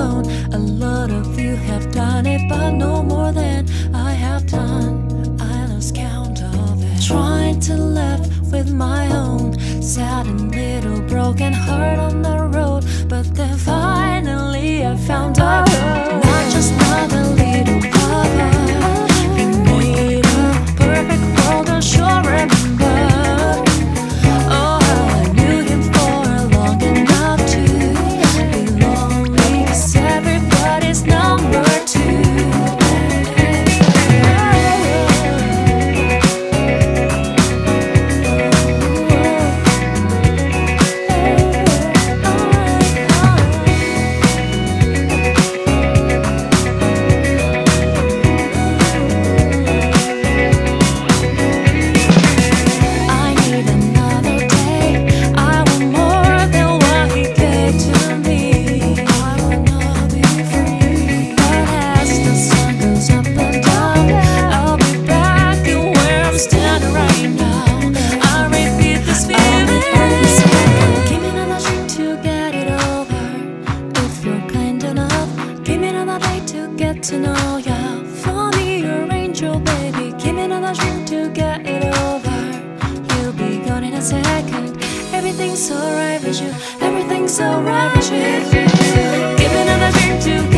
alone. A lot of you have done it, but no more than I have done. I lost count of it. Trying to laugh with my own sad and little broken heart on the road, but then finally I found out, not just another little lover. He made a perfect world, I sure remember. Oh, I knew him for long enough to be lonely, 'cause everybody's number two. To know ya, for me you're angel, baby. Give me another drink to get it over. You'll be gone in a second. Everything's alright with you. Everything's alright with you. Give me another drink to